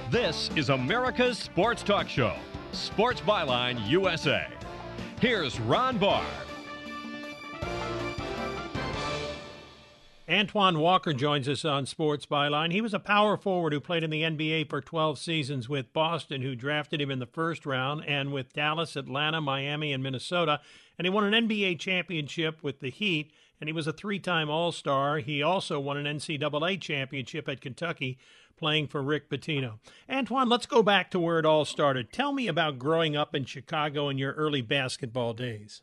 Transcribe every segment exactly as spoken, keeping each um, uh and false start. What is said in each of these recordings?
This is America's Sports Talk Show, Sports Byline U S A. Here's Ron Barr. Antoine Walker joins us on Sports Byline. He was a power forward who played in the N B A for twelve seasons with Boston, who drafted him in the first round, and with Dallas, Atlanta, Miami, and Minnesota. And he won an N B A championship with the Heat, and he was a three-time All-Star. He also won an N C double A championship at Kentucky, playing for Rick Pitino. Antoine, let's go back to where it all started. Tell me about growing up in Chicago in your early basketball days.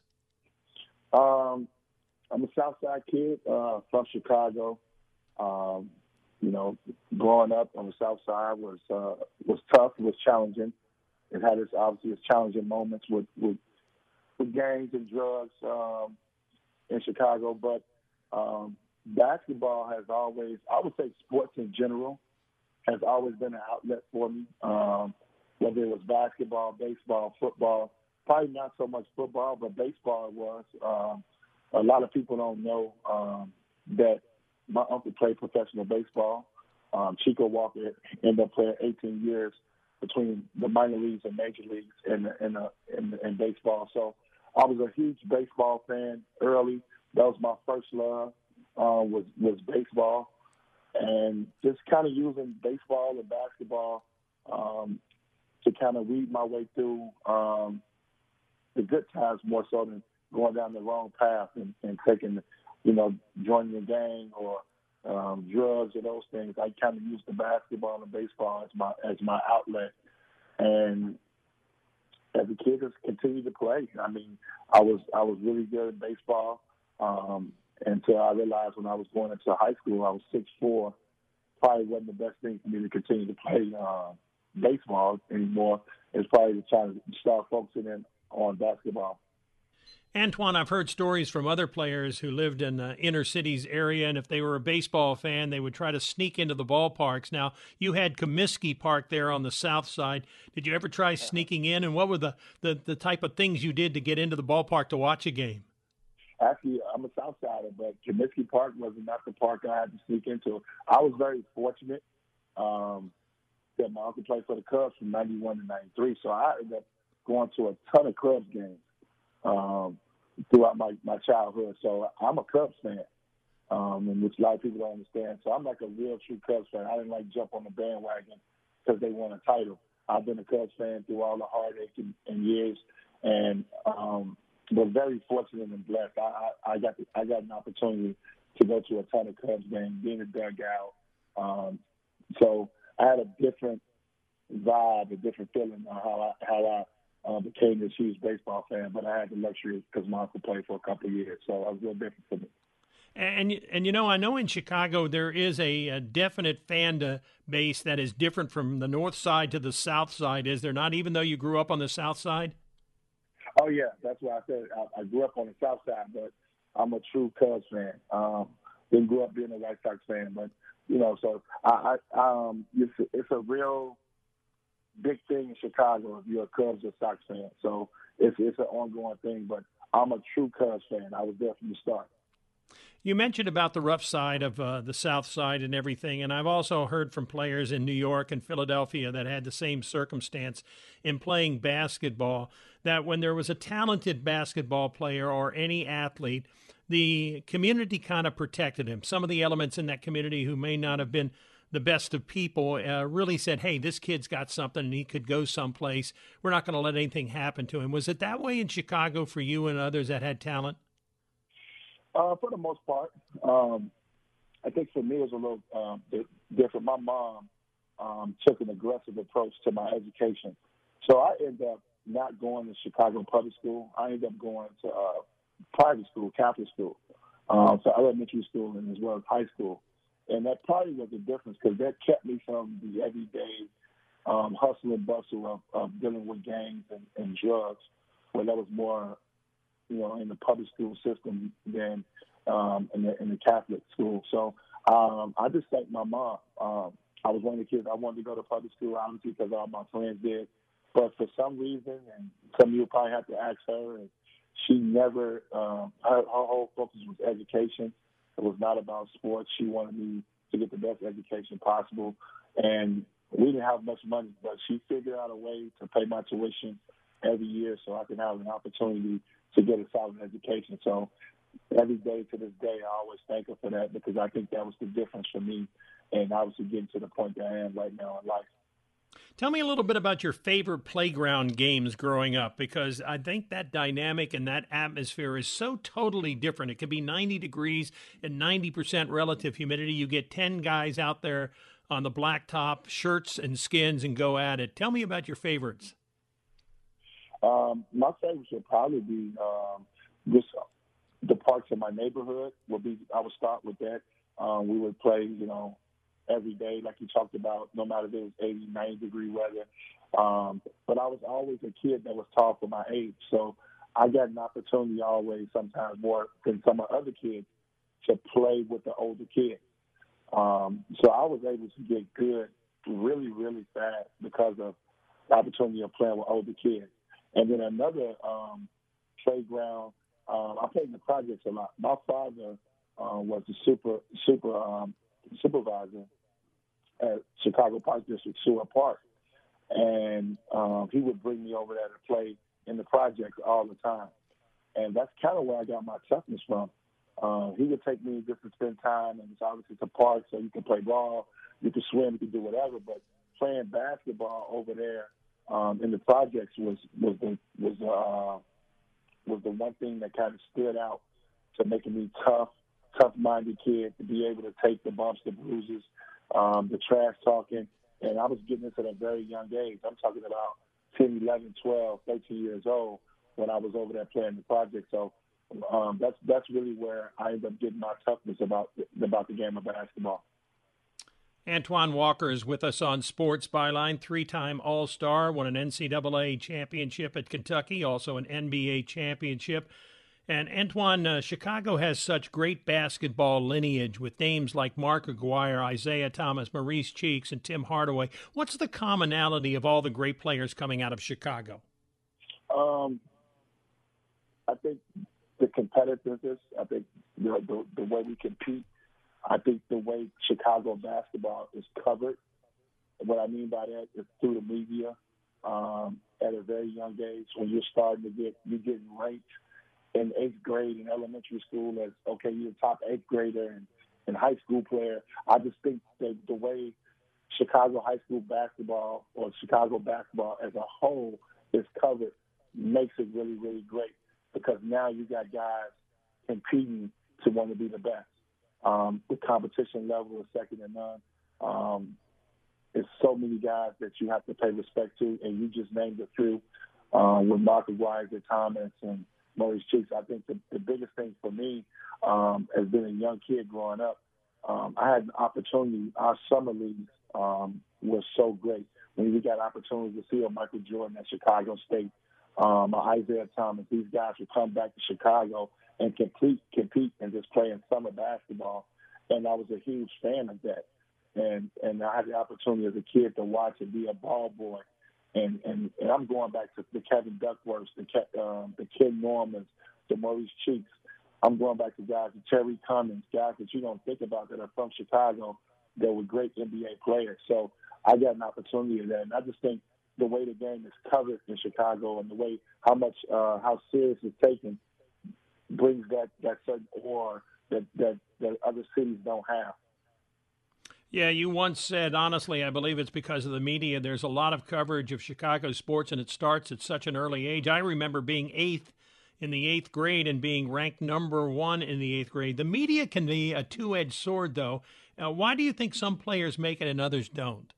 Um. I'm a Southside kid uh, from Chicago. Um, you know, growing up on the South Side was uh, was tough. It was challenging. It had its obviously its challenging moments with with, with gangs and drugs um, in Chicago. But um, basketball has always, I would say, sports in general has always been an outlet for me. Um, whether it was basketball, baseball, football, probably not so much football, but baseball it was. Um, A lot of people don't know um, that my uncle played professional baseball. Um, Chico Walker ended up playing eighteen years between the minor leagues and major leagues in, in, uh, in, in baseball. So I was a huge baseball fan early. That was my first love uh, was, was baseball. And just kind of using baseball and basketball um, to kind of weed my way through um, the good times more so than going down the wrong path and, and taking, you know, joining the gang or um, drugs or those things. I kind of used the basketball and baseball as my as my outlet. And as a kid, just continued to play. I mean, I was I was really good at baseball um, until I realized when I was going into high school, I was six foot four. Probably wasn't the best thing for me to continue to play uh, baseball anymore. It's probably to try to start focusing in on basketball. Antoine, I've heard stories from other players who lived in the inner cities area, and if they were a baseball fan, they would try to sneak into the ballparks. Now, you had Comiskey Park there on the south side. Did you ever try sneaking in, and what were the, the, the type of things you did to get into the ballpark to watch a game? Actually, I'm a South Sider, but Comiskey Park was not the park I had to sneak into. I was very fortunate um, that my uncle played for the Cubs from ninety-one to ninety-three, so I ended up going to a ton of Cubs games. Um, throughout my, my childhood. So I'm a Cubs fan, um, and which a lot of people don't understand. So I'm like a real true Cubs fan. I didn't like jump on the bandwagon because they won a title. I've been a Cubs fan through all the heartache and, and years, and um, was very fortunate and blessed. I, I, I got the, I got an opportunity to go to a ton of Cubs games, being a dugout. Um, so I had a different vibe, a different feeling on how I how I Uh, became this huge baseball fan, but I had the luxury because my uncle played for a couple of years, so it was real different for me. And, and you know, I know in Chicago there is a, a definite fan base that is different from the north side to the south side, is there not, even though you grew up on the south side? Oh, yeah, that's why I said I, I grew up on the south side, but I'm a true Cubs fan. Um, didn't grow up being a White Sox fan, but, you know, so I, I um, it's, it's a real big thing in Chicago if you're a Cubs or Sox fan. So it's it's an ongoing thing, but I'm a true Cubs fan. I was there from the start. You mentioned about the rough side of uh, the South Side and everything, and I've also heard from players in New York and Philadelphia that had the same circumstance in playing basketball, that when there was a talented basketball player or any athlete, the community kind of protected him. Some of the elements in that community who may not have been the best of people uh, really said, hey, this kid's got something and he could go someplace. We're not going to let anything happen to him. Was it that way in Chicago for you and others that had talent? Uh, for the most part. Um, I think for me it was a little um, different. My mom um, took an aggressive approach to my education. So I ended up not going to Chicago public school. I ended up going to uh, private school, Catholic school, um, so elementary school and as well as high school. And that probably was the difference because that kept me from the everyday um, hustle and bustle of, of dealing with gangs and, and drugs, where that was more, you know, in the public school system than um, in, the, in the Catholic school. So um, I just thank my mom. Um, I was one of the kids I wanted to go to public school, obviously, because all my friends did. But for some reason, and some of you probably have to ask her, and she never, um, her, her whole focus was education. It was not about sports. She wanted me to get the best education possible. And we didn't have much money, but she figured out a way to pay my tuition every year so I can have an opportunity to get a solid education. So every day to this day, I always thank her for that because I think that was the difference for me and obviously getting to the point that I am right now in life. Tell me a little bit about your favorite playground games growing up, because I think that dynamic and that atmosphere is so totally different. It could be ninety degrees and ninety percent relative humidity. You get ten guys out there on the blacktop, shirts and skins, and go at it. Tell me about your favorites. Um, my favorites would probably be um, just the parks in my neighborhood. Would be I would start with that. Um, we would play, you know, every day, like you talked about, no matter if it was eighty, ninety degree weather. Um, but I was always a kid that was tall for my age. So I got an opportunity always, sometimes more than some of other kids, to play with the older kids. Um, so I was able to get good really, really fast because of the opportunity of playing with older kids. And then another um, playground, um, I played in the projects a lot. My father uh, was the super, super um, supervisor at Chicago Park District, Seward Park. And um, he would bring me over there to play in the projects all the time. And that's kind of where I got my toughness from. Uh, he would take me just to spend time, and it's obviously it's a park, so you can play ball, you can swim, you can do whatever. But playing basketball over there um, in the projects was was the was uh, was the one thing that kind of stood out to making me tough, tough-minded kid to be able to take the bumps, the bruises, um, the trash talking. And I was getting this at a very young age. I'm talking about ten, eleven, twelve, thirteen years old when I was over there playing the project. So um, that's that's really where I ended up getting my toughness about about the game of basketball. Antoine Walker is with us on Sports Byline, three-time All-Star, won an N C double A championship at Kentucky, also an N B A championship. And Antoine, uh, Chicago has such great basketball lineage with names like Mark Aguirre, Isaiah Thomas, Maurice Cheeks, and Tim Hardaway. What's the commonality of all the great players coming out of Chicago? Um, I think the competitiveness. I think the, the the way we compete. I think the way Chicago basketball is covered. What I mean by that is through the media. Um, at a very young age, when you're starting to get you're getting ranked in eighth grade in elementary school as, okay, you're a top eighth grader and, and high school player. I just think that the way Chicago high school basketball or Chicago basketball as a whole is covered makes it really, really great because now you got guys competing to want to be the best. Um, the competition level is second to none. Um, there's so many guys that you have to pay respect to, and you just named a few um, with Mark Aguirre, Thomas, and Maurice Cheeks. I think the, the biggest thing for me um, as being a young kid growing up, um, I had an opportunity. Our summer leagues um, was so great. When we got opportunities to see a Michael Jordan at Chicago State, um, Isaiah Thomas, these guys would come back to Chicago and compete, compete and just play in summer basketball. And I was a huge fan of that. And and I had the opportunity as a kid to watch and be a ball boy. And, and, and I'm going back to the Kevin Duckworths, the, um, the Ken Normans, the Maurice Cheeks. I'm going back to guys, the Terry Cummings, guys that you don't think about that are from Chicago that were great N B A players. So I got an opportunity of that. And I just think the way the game is covered in Chicago and the way how much, uh, how serious it's taken brings that, that certain aura that, that, that other cities don't have. Yeah, you once said, honestly, I believe it's because of the media. There's a lot of coverage of Chicago sports, and it starts at such an early age. I remember being eighth in the eighth grade and being ranked number one in the eighth grade. The media can be a two-edged sword, though. Uh, why do you think some players make it and others don't?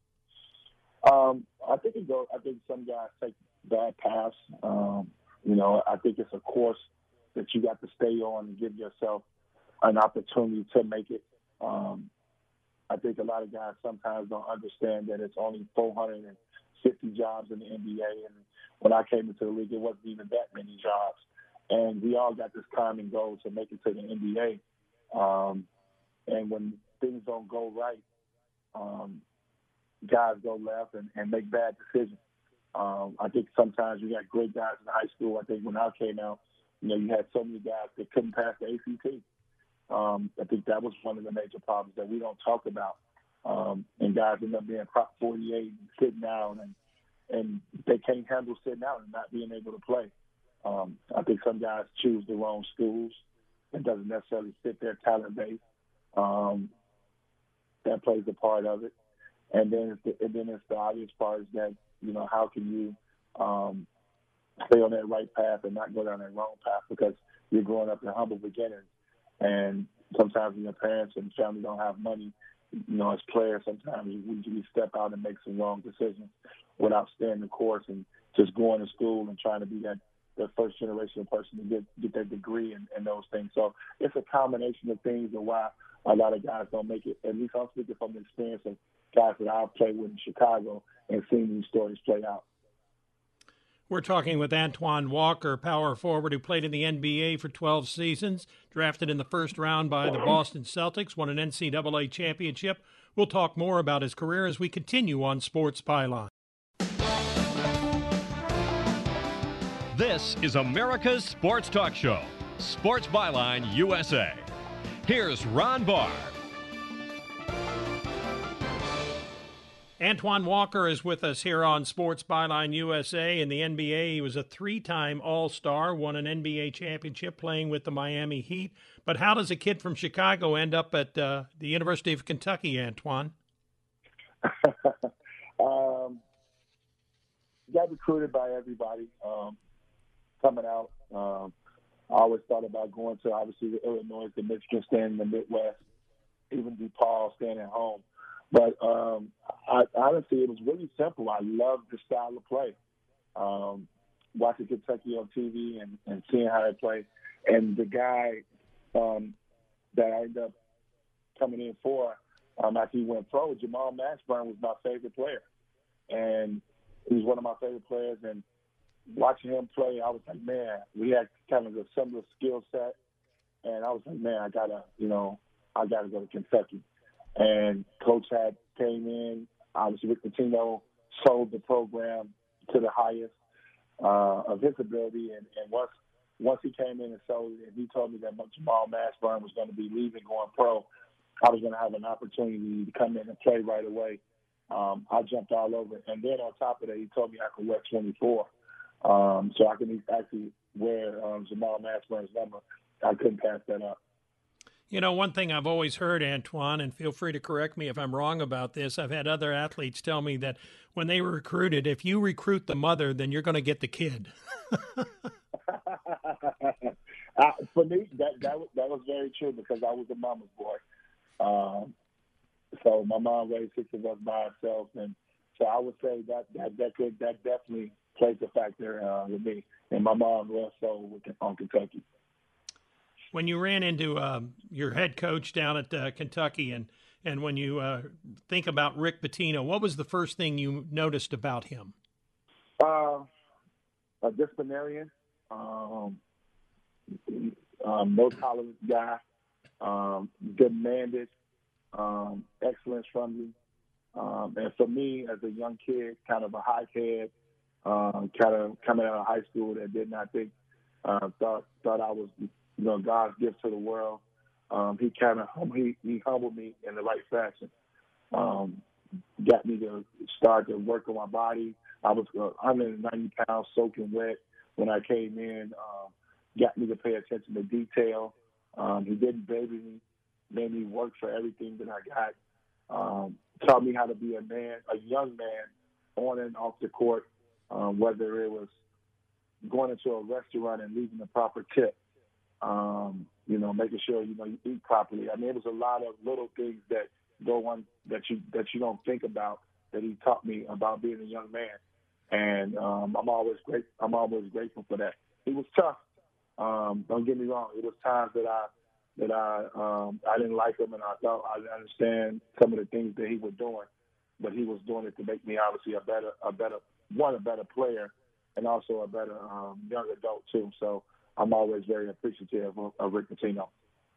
Um, I think it goes. I think some guys take bad paths. Um, you know, I think it's a course that you got to stay on and give yourself an opportunity to make it. Um, I think a lot of guys sometimes don't understand that it's only four hundred fifty jobs in the N B A. And when I came into the league, it wasn't even that many jobs. And we all got this common goal to make it to the N B A. Um, and when things don't go right, um, guys go left and, and make bad decisions. Um, I think sometimes you got great guys in high school. I think when I came out, you know, you had so many guys that couldn't pass the A C T. Um, I think that was one of the major problems that we don't talk about. Um, and guys end up being Prop forty-eight and sitting down, and, and they can't handle sitting down and not being able to play. Um, I think some guys choose the wrong schools. It doesn't necessarily fit their talent base. Um, that plays a part of it. And then, it's the, and then it's the obvious part is that, you know, how can you um, stay on that right path and not go down that wrong path, because you're growing up in humble beginnings. And sometimes when your parents and family don't have money, you know, as players, sometimes we, we step out and make some wrong decisions without staying the course and just going to school and trying to be that, that first generation person to get, get that degree and, and those things. So it's a combination of things and why a lot of guys don't make it. At least I'm speaking from the experience of guys that I've played with in Chicago and seen these stories play out. We're talking with Antoine Walker, power forward who played in the N B A for twelve seasons, drafted in the first round by the Boston Celtics, won an N C double A championship. We'll talk more about his career as we continue on Sports Byline. This is America's Sports Talk Show, Sports Byline U S A. Here's Ron Barr. Antoine Walker is with us here on Sports Byline U S A. In the N B A, he was a three-time All-Star, won an N B A championship playing with the Miami Heat. But how does a kid from Chicago end up at uh, the University of Kentucky, Antoine? um, got recruited by everybody um, coming out. Um, I always thought about going to, obviously, the Illinois, the Michigan, staying in the Midwest, even DePaul, staying at home. But um, I, honestly, it was really simple. I loved the style of play. Um, watching Kentucky on T V and, and seeing how they play. And the guy um, that I ended up coming in for um, after he went pro, Jamal Mashburn, was my favorite player. And he was one of my favorite players. And watching him play, I was like, man, we had kind of a similar skill set. And I was like, man, I got to, you know, I got to go to Kentucky. And Coach had came in, obviously Rick Pitino sold the program to the highest uh, of his ability. And, and once once he came in and sold it, and he told me that Jamal Mashburn was going to be leaving, going pro, I was going to have an opportunity to come in and play right away. Um, I jumped all over it. And then on top of that, he told me I could wear twenty-four. Um, so I can actually wear um, Jamal Mashburn's number. I couldn't pass that up. You know, one thing I've always heard, Antoine, and feel free to correct me if I'm wrong about this, I've had other athletes tell me that when they were recruited, if you recruit the mother, then you're going to get the kid. uh, for me, that, that, was, that was very true because I was a mama's boy. Um, so my mom raised six of us by herself, and so I would say that that, that could that definitely plays a factor uh, with me. And my mom was so on Kentucky. When you ran into uh, your head coach down at uh, Kentucky, and and when you uh, think about Rick Pitino, what was the first thing you noticed about him? Uh, a disciplinarian, um, um, no tolerance guy, um, demanded um, excellence from you. Um, and for me, as a young kid, kind of a high head, um, kind of coming out of high school that did not think, uh, thought thought I was, you know, God's gift to the world. Um, he kind of he, he humbled me in the right fashion. Um, got me to start to work on my body. I was uh, one hundred ninety pounds soaking wet when I came in. Um, got me to pay attention to detail. Um, he didn't baby me, made me work for everything that I got. Um, taught me how to be a man, a young man, on and off the court, um, whether it was going into a restaurant and leaving the proper tip, um, you know, making sure, you know, you eat properly. I mean, it was a lot of little things that go on that you that you don't think about that he taught me about being a young man. And um, I'm always great. I'm always grateful for that. He was tough. Um, don't get me wrong. It was times that I that I um, I didn't like him, and I thought I didn't understand some of the things that he was doing, but he was doing it to make me obviously a better, a better one, a better player, and also a better um, young adult too. So I'm always very appreciative of, of Rick Pitino.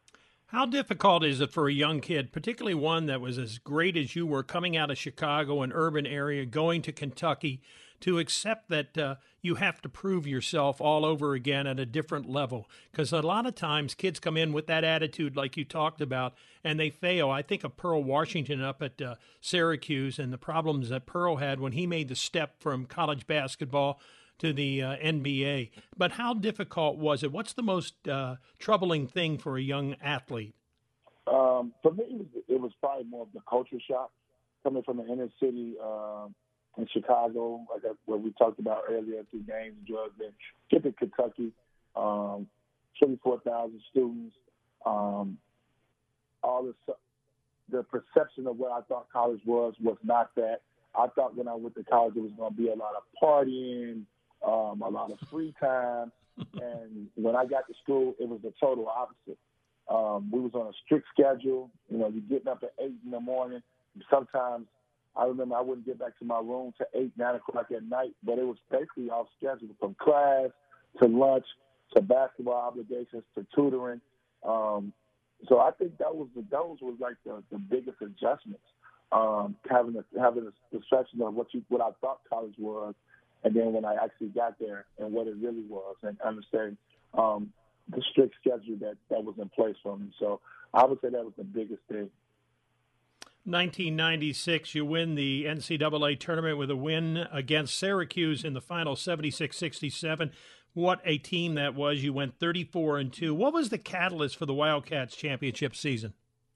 How difficult is it for a young kid, particularly one that was as great as you were, coming out of Chicago, an urban area, going to Kentucky, to accept that uh, you have to prove yourself all over again at a different level? Because a lot of times kids come in with that attitude like you talked about, and they fail. I think of Pearl Washington up at uh, Syracuse and the problems that Pearl had when he made the step from college basketball to the uh, N B A. But how difficult was it? What's the most uh, troubling thing for a young athlete? Um, for me, it was, it was probably more of the culture shock coming from the inner city uh, in Chicago, like I, what we talked about earlier, through gangs and drugs. And get to Kentucky, um, twenty-four thousand students, um, all this, the perception of what I thought college was was not that. I thought when I went to college it was going to be a lot of partying, Um, a lot of free time, and when I got to school, it was the total opposite. Um, we was on a strict schedule. You know, you're getting up at eight in the morning. Sometimes I remember I wouldn't get back to my room till eight, nine o'clock at night, but it was basically off schedule, from class to lunch to basketball obligations to tutoring. Um, so I think that was the, those was like the, the biggest adjustments. Um, having a, having a perception of what you what I thought college was. And then when I actually got there and what it really was, and understanding um, the strict schedule that, that was in place for me. So I would say that was the biggest thing. nineteen ninety-six, you win the N C double A tournament with a win against Syracuse in the final, seventy-six sixty-seven. What a team that was. You went thirty-four and two. What was the catalyst for the Wildcats championship season?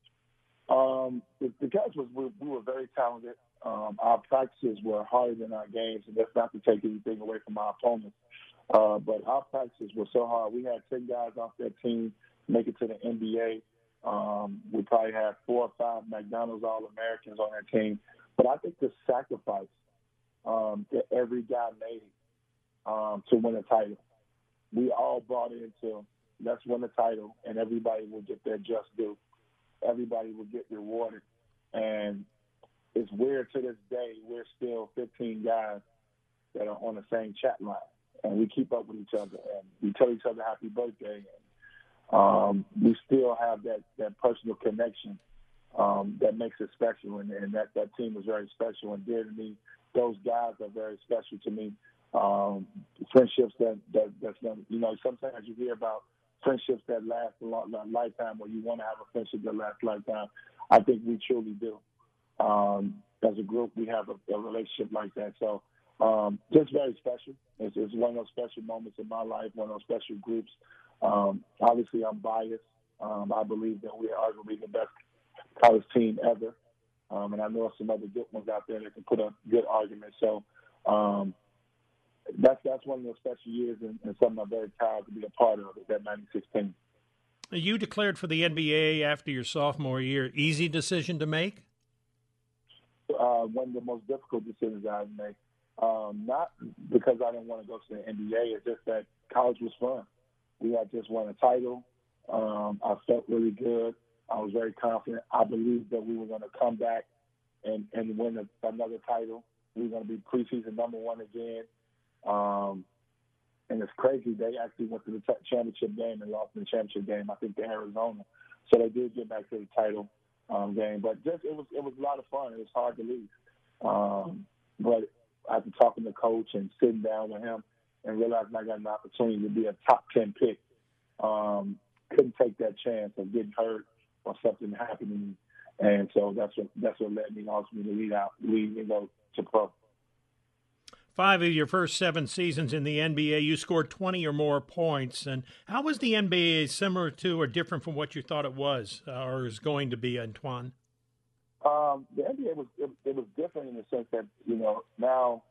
Um, the, the guys was we, we were very talented. Um, our practices were harder than our games, and that's not to take anything away from our opponents. Uh, but our practices were so hard. We had ten guys off that team make it to the N B A. Um, we probably had four or five McDonald's All-Americans on that team. But I think the sacrifice um, that every guy made um, to win a title, we all bought into, let's win the title, and everybody will get their just due. Everybody will get rewarded. And it's weird to this day, we're still fifteen guys that are on the same chat line, and we keep up with each other, and we tell each other happy birthday, and um, we still have that, that personal connection um, that makes it special, and, and that, that team is very special and dear to me. Those guys are very special to me. Um, friendships that, that that's not, you know, sometimes you hear about friendships that last a long, long lifetime, or you want to have a friendship that lasts a lifetime. I think we truly do. Um, as a group, we have a, a relationship like that. So um, just very special. It's, it's one of those special moments in my life, one of those special groups. Um, obviously, I'm biased. Um, I believe that we are arguably the best college team ever. Um, and I know some other good ones out there that can put a good argument. So um, that's that's one of those special years, and, and something I'm very proud to be a part of, that ninety-six team. You declared for the N B A after your sophomore year. Easy decision to make? Uh, one of the most difficult decisions I made. Um, not because I didn't want to go to the N B A. It's just that college was fun. We had just won a title. Um, I felt really good. I was very confident. I believed that we were going to come back and, and win a, another title. We were going to be preseason number one again. Um, and it's crazy. They actually went to the t- championship game and lost in the championship game, I think, to Arizona. So they did get back to the title um, game. But just it was it was a lot of fun. It was hard to leave. Um, but after talking to coach and sitting down with him and realizing I got an opportunity to be a top ten pick, um, couldn't take that chance of getting hurt or something happening. And so that's what that's what led me ultimately to lead out, lead and go to pro. Five of your first seven seasons in the N B A, you scored twenty or more points. And how was the N B A similar to or different from what you thought it was uh, or is going to be, Antoine? Um, the N B A was it, it was different in the sense that, you know, now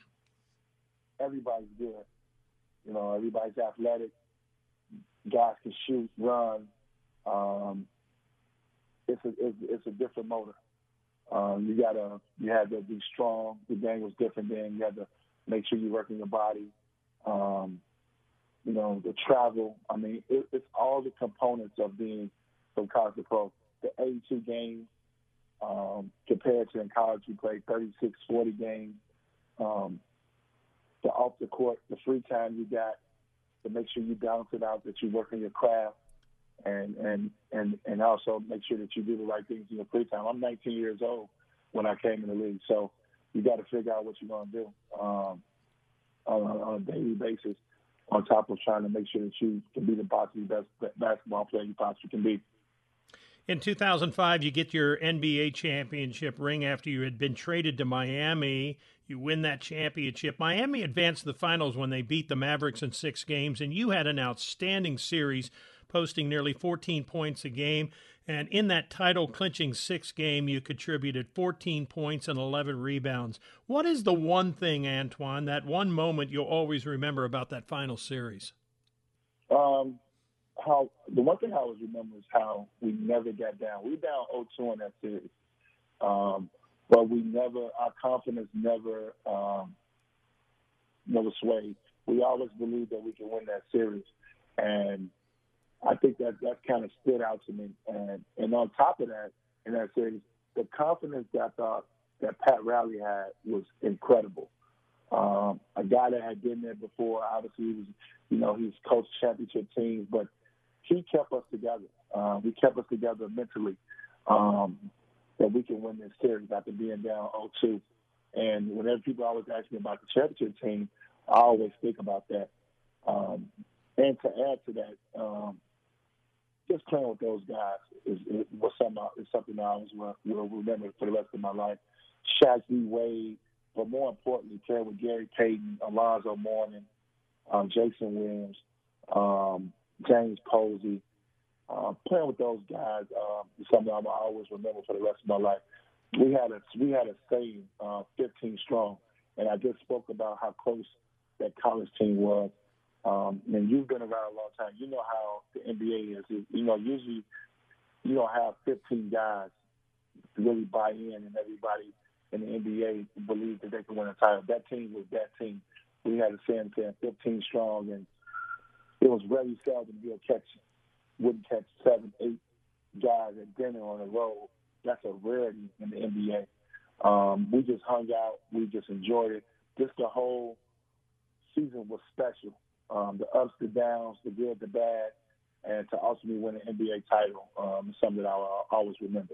everybody's good. You know, everybody's athletic. Guys can shoot, run. Um, it's a it's, it's a different motor. Um, you gotta you had to be strong. The game was different then. You had to make sure you're working your body. Um, you know, the travel. I mean, it, it's all the components of being from college to pro. The eighty-two games um, compared to in college, you played thirty-six, forty games. Um, the off the court, the free time you got to make sure you balance it out, that you work on your craft. and and and and also make sure that you do the right things in your free time. I'm nineteen years old when I came in the league, so you got to figure out what you're going to do um, on, on a daily basis, on top of trying to make sure that you can be the possibly best basketball player you possibly can be. In two thousand five, you get your N B A championship ring after you had been traded to Miami. You win that championship. Miami advanced to the finals when they beat the Mavericks in six games, and you had an outstanding series, posting nearly fourteen points a game. And in that title-clinching sixth game, you contributed fourteen points and eleven rebounds. What is the one thing, Antoine, that one moment you'll always remember about that final series? Um. How the one thing I always remember is how we never got down. We were down oh two in that series, um, but we never, our confidence never, um, never swayed. We always believed that we could win that series, and I think that that kind of stood out to me. And and on top of that, in that series, the confidence that I thought that Pat Riley had was incredible. Um, a guy that had been there before, obviously, he was, you know, he's coached championship teams, but he kept us together. Uh, he kept us together mentally, um, that we can win this series after being down oh two. And whenever people always ask me about the championship team, I always think about that. Um, and to add to that, um, just playing with those guys is, is was something, is something I always will, will remember for the rest of my life. Shaq D. Wade, but more importantly, playing with Gary Payton, Alonzo Mourning, um, Jason Williams, um, James Posey, uh, playing with those guys um, is something I'll always remember for the rest of my life. We had a we had a saying, uh, fifteen strong, and I just spoke about how close that college team was. Um, and you've been around a long time. You know how the N B A is. You, you know, usually you don't have fifteen guys to really buy in, and everybody in the N B A believe that they can win a title. That team was that team. We had a saying saying fifteen strong, and it was very seldom you'll catch, wouldn't catch seven, eight guys at dinner on the road. That's a rarity in the N B A. Um, we just hung out. We just enjoyed it. Just the whole season was special. Um, the ups, the downs, the good, the bad, and to ultimately win an N B A title um, is something that I'll always remember.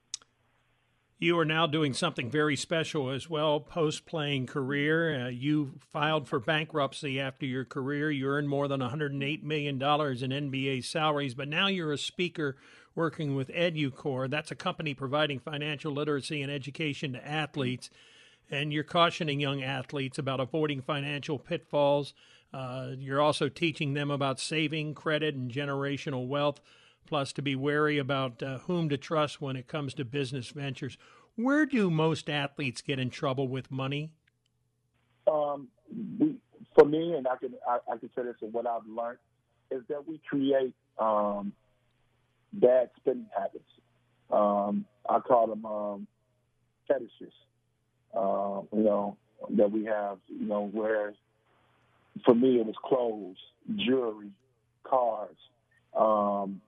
You are now doing something very special as well, post-playing career. Uh, you filed for bankruptcy after your career. You earned more than one hundred eight million dollars in N B A salaries, but now you're a speaker working with EduCore. That's a company providing financial literacy and education to athletes, and you're cautioning young athletes about avoiding financial pitfalls. Uh, you're also teaching them about saving, credit, and generational wealth, plus to be wary about uh, whom to trust when it comes to business ventures. Where do most athletes get in trouble with money? Um, we, for me, and I can I, I can say this, and what I've learned is that we create um, bad spending habits. Um, I call them um, fetishes. Uh, you know, that we have. You know, where for me it was clothes, jewelry, cars. Um,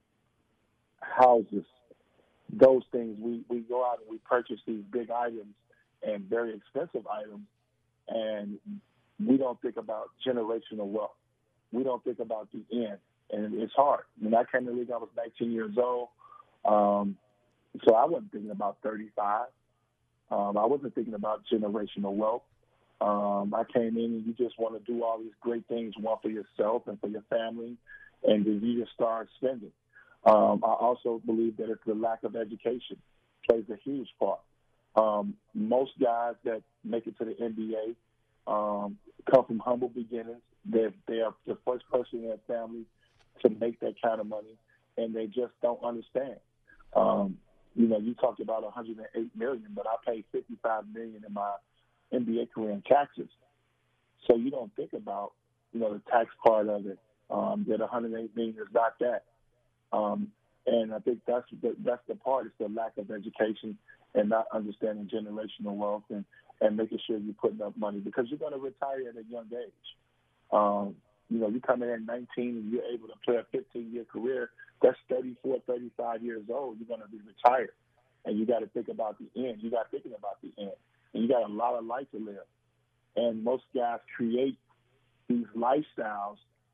houses, those things. We, we go out and we purchase these big items and very expensive items, and we don't think about generational wealth. We don't think about the end, and it's hard. When I came to the league, I was nineteen years old, um, so I wasn't thinking about thirty-five. Um, I wasn't thinking about generational wealth. Um, I came in and you just want to do all these great things, one for yourself and for your family, and then you just start spending. Um, I also believe that it's the lack of education plays a huge part. Um, most guys that make it to the N B A um, come from humble beginnings. They're, they are the first person in their family to make that kind of money, and they just don't understand. Um, you know, you talked about one hundred eight million dollars, but I paid fifty-five million dollars in my N B A career in taxes. So you don't think about, you know, the tax part of it, um, that one hundred eight million dollars is not that. Um, and I think that's the, that's the part. It's the lack of education and not understanding generational wealth and, and making sure you're putting up money because you're going to retire at a young age. Um, you know, you come in at nineteen and you're able to play a fifteen-year career. That's thirty-four, thirty-five years old. You're going to be retired. And you got to think about the end. You got thinking about the end. And you got a lot of life to live. And most guys create these lifestyles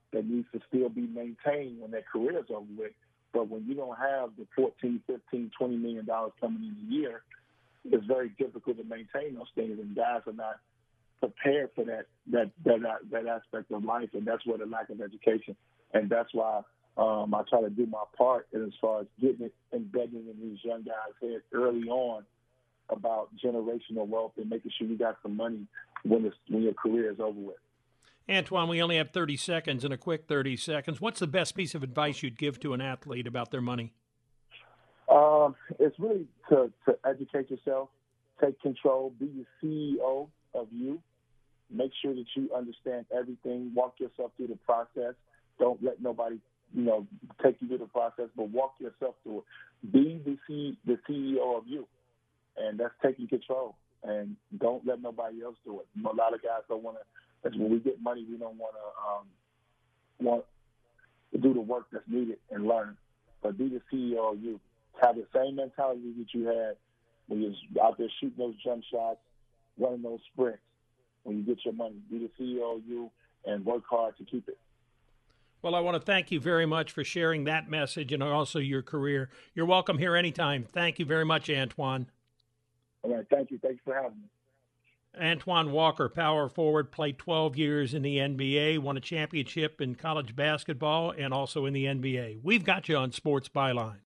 that needs to still be maintained when their career is over with. But when you don't have the fourteen, fifteen, twenty million dollars coming in a year, it's very difficult to maintain those things, and guys are not prepared for that that that that aspect of life, and that's where the lack of education. And that's why um, I try to do my part as far as getting it embedding in these young guys' heads early on about generational wealth and making sure you got some money when it's, when your career is over with. Antoine, we only have thirty seconds and a quick thirty seconds. What's the best piece of advice you'd give to an athlete about their money? Uh, it's really to, to educate yourself, take control, be the C E O of you. Make sure that you understand everything. Walk yourself through the process. Don't let nobody, you know, take you through the process, but walk yourself through it. Be the, C, the C E O of you, and that's taking control. And don't let nobody else do it. A lot of guys don't want to. That's when we get money, we don't want to um, want to do the work that's needed and learn. But be the C E O of you. Have the same mentality that you had when you was out there shooting those jump shots, running those sprints. When you get your money, be the C E O of you and work hard to keep it. Well, I want to thank you very much for sharing that message and also your career. You're welcome here anytime. Thank you very much, Antoine. All right, thank you. Thanks for having me. Antoine Walker, power forward, played twelve years in the N B A, won a championship in college basketball and also in the N B A. We've got you on Sports Byline.